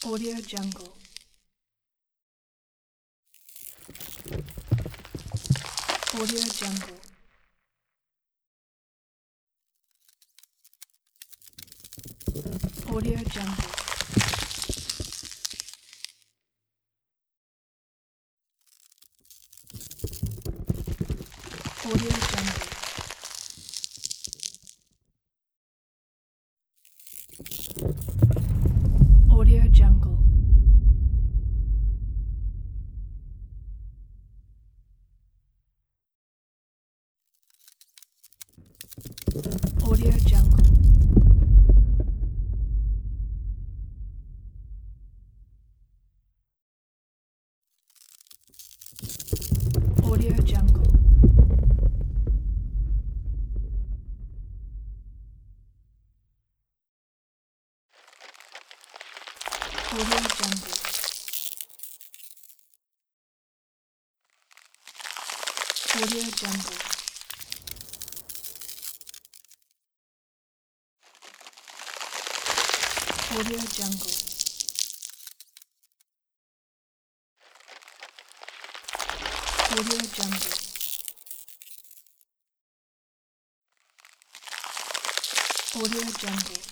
Audio Jungle. Audio Jungle. Audio Jungle. Audio Jungle. Audio Jungle. Audio Jungle. Audio Jungle. Audio Jungle. Audio Jungle. Audio Jungle. Audio Jungle. Audio Jungle.